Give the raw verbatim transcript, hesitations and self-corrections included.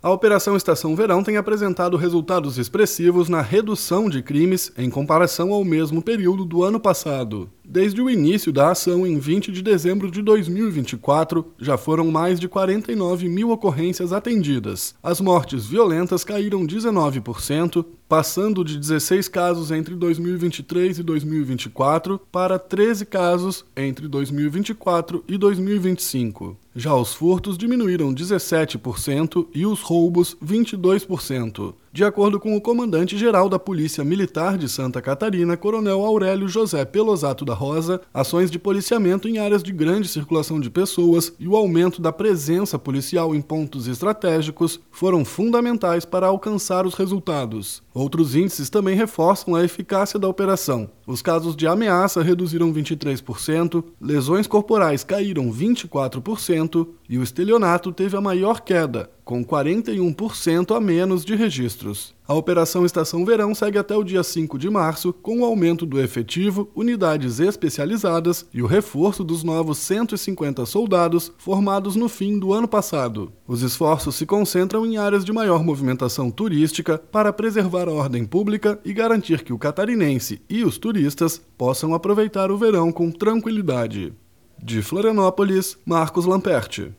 A Operação Estação Verão tem apresentado resultados expressivos na redução de crimes em comparação ao mesmo período do ano passado. Desde o início da ação, em vinte de dezembro de dois mil e vinte e quatro, já foram mais de quarenta e nove mil ocorrências atendidas. As mortes violentas caíram dezenove por cento, passando de dezesseis casos entre dois mil e vinte e três e dois mil e vinte e quatro para treze casos entre dois mil e vinte e quatro e dois mil e vinte e cinco. Já os furtos diminuíram dezessete por cento e os roubos vinte e dois por cento. De acordo com o comandante-geral da Polícia Militar de Santa Catarina, Coronel Aurélio José Pelosato da Rosa, ações de policiamento em áreas de grande circulação de pessoas e o aumento da presença policial em pontos estratégicos foram fundamentais para alcançar os resultados. Outros índices também reforçam a eficácia da operação. Os casos de ameaça reduziram vinte e três por cento, lesões corporais caíram vinte e quatro por cento e o estelionato teve a maior queda, com quarenta e um por cento a menos de registros. A Operação Estação Verão segue até o dia cinco de março, com o aumento do efetivo, unidades especializadas e o reforço dos novos cento e cinquenta soldados formados no fim do ano passado. Os esforços se concentram em áreas de maior movimentação turística para preservar a ordem pública e garantir que o catarinense e os turistas possam aproveitar o verão com tranquilidade. De Florianópolis, Marcos Lamperti.